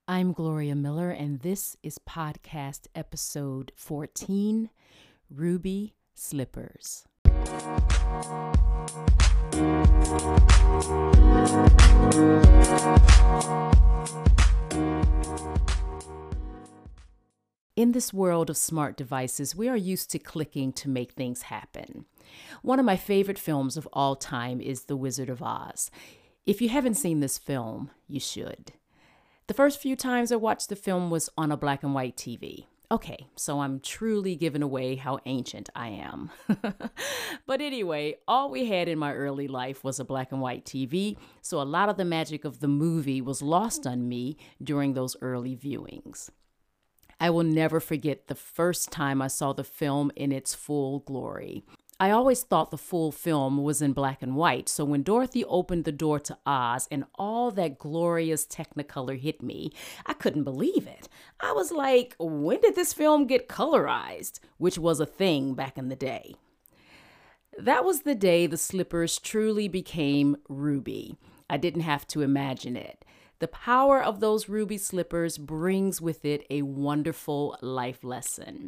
I'm Gloria Miller, and this is podcast episode 14, Ruby Slippers. In this world of smart devices, we are used to clicking to make things happen. One of my favorite films of all time is The Wizard of Oz. If you haven't seen this film, you should. The first few times I watched the film was on a black and white TV. Okay, so I'm truly giving away how ancient I am. But anyway, all we had in my early life was a black and white TV, so a lot of the magic of the movie was lost on me during those early viewings. I will never forget the first time I saw the film in its full glory. I always thought the full film was in black and white, so when Dorothy opened the door to Oz and all that glorious Technicolor hit me, I couldn't believe it. I was like, when did this film get colorized? Which was a thing back in the day. That was the day the slippers truly became Ruby. I didn't have to imagine it. The power of those ruby slippers brings with it a wonderful life lesson.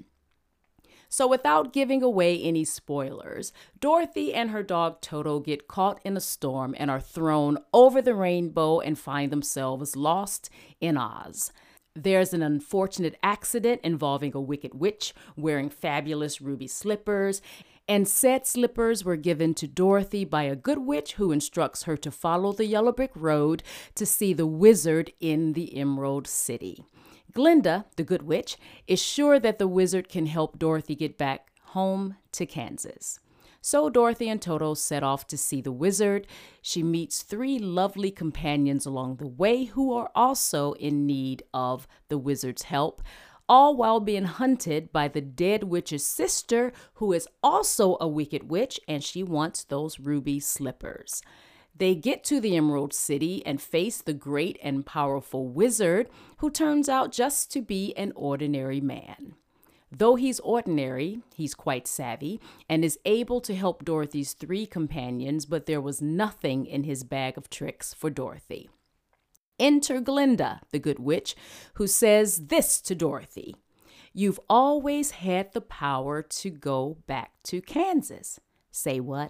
So without giving away any spoilers, Dorothy and her dog Toto get caught in a storm and are thrown over the rainbow and find themselves lost in Oz. There's an unfortunate accident involving a wicked witch wearing fabulous ruby slippers, and said slippers were given to Dorothy by a good witch who instructs her to follow the yellow brick road to see the wizard in the Emerald City. Glinda, the good witch, is sure that the wizard can help Dorothy get back home to Kansas. So Dorothy and Toto set off to see the wizard. She meets three lovely companions along the way who are also in need of the wizard's help, all while being hunted by the dead witch's sister, who is also a wicked witch, and she wants those ruby slippers. They get to the Emerald City and face the great and powerful wizard, who turns out just to be an ordinary man. Though he's ordinary, he's quite savvy and is able to help Dorothy's three companions, but there was nothing in his bag of tricks for Dorothy. Enter Glinda, the good witch, who says this to Dorothy: "You've always had the power to go back to Kansas." Say what?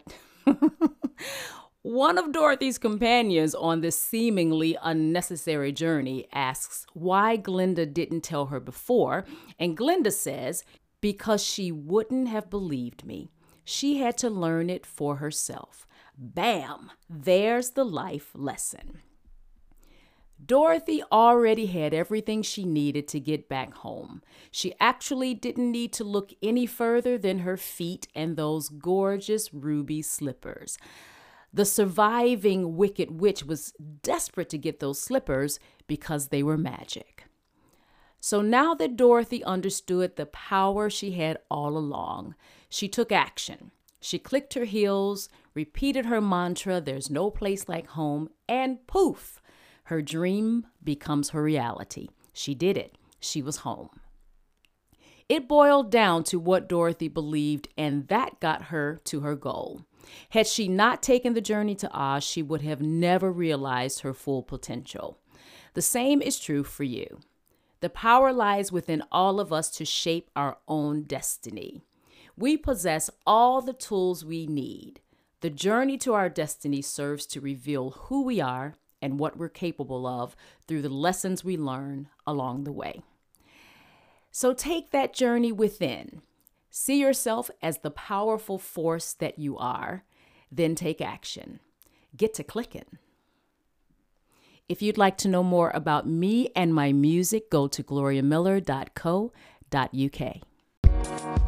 One of Dorothy's companions on this seemingly unnecessary journey asks why Glinda didn't tell her before, and Glinda says, because she wouldn't have believed me. She had to learn it for herself. Bam! There's the life lesson. Dorothy already had everything she needed to get back home. She actually didn't need to look any further than her feet and those gorgeous ruby slippers. The surviving wicked witch was desperate to get those slippers because they were magic. So now that Dorothy understood the power she had all along, she took action. She clicked her heels, repeated her mantra, "There's no place like home," and poof, her dream becomes her reality. She did it. She was home. It boiled down to what Dorothy believed, and that got her to her goal. Had she not taken the journey to Oz, she would have never realized her full potential. The same is true for you. The power lies within all of us to shape our own destiny. We possess all the tools we need. The journey to our destiny serves to reveal who we are and what we're capable of through the lessons we learn along the way. So take that journey within. See yourself as the powerful force that you are, then take action. Get to clicking. If you'd like to know more about me and my music, go to gloriamiller.co.uk.